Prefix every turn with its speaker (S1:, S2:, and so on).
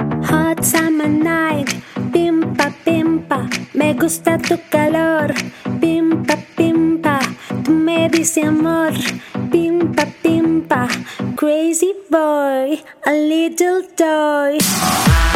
S1: Hot summer night, pimpa, pimpa, me gusta tu calor, pimpa, pimpa, tú me dices amor, pimpa, pimpa, crazy boy, a little toy.